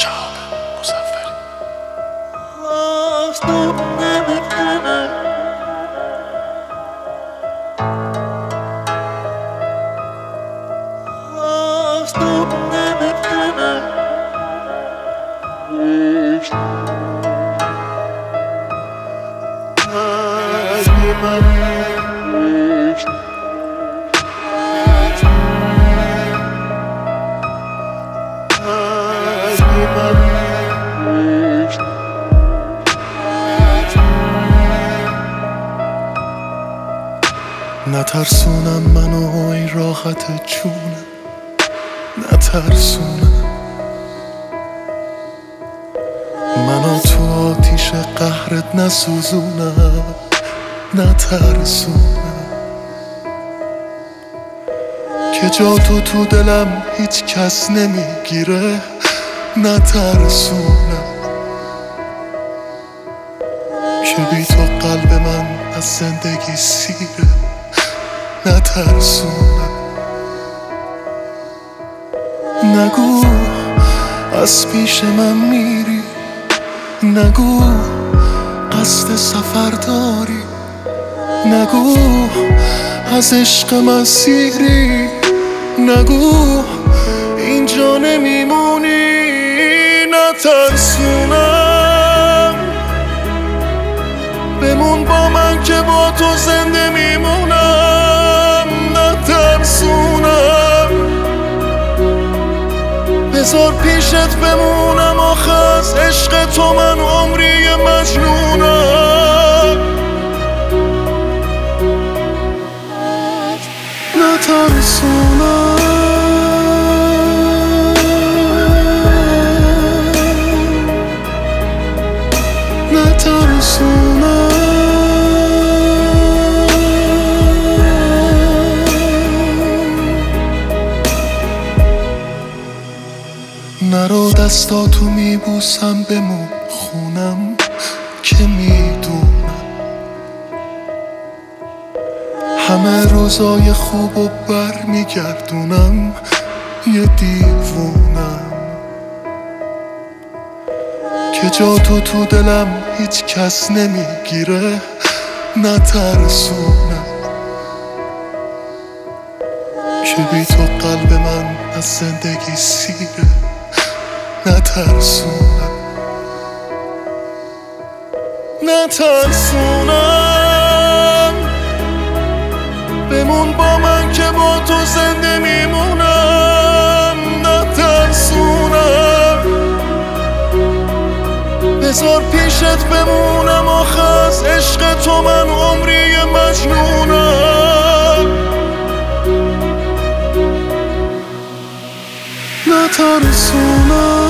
نترسونم منو ای راحت جونم، نترسونم منو تو آتیش قهرت نسوزونم، نترسونم که جا تو دلم هیچ کس نمیگیره، نترسونم که بی تو قلب من از زندگی سیره، نترسونم. نگو از پیش من میری، نگو قصد سفر داری، نگو از عشق مسیری، نگو اینجا نمیمونی، نترسونم بمون با من که با تو زنده میمونم، نترسونم بذار پیشت بمونم، آخه از عشق تو من عمری مجنونم، نترسونم نرو دستاتو میبوسم بمون خونم که میدونم همه روزای خوبو بر میگردونم، یه دیوونم که جا تو دلم هیچ کس نمیگیره، نترسونم که بی تو قلب من از زندگی سیره، نترسونم. نترسونم بمون با من که با تو زنده میمونم، نترسونم بذار پیشت بمونم، آخه از عشق تو من عمری مجنونم، نترسونم.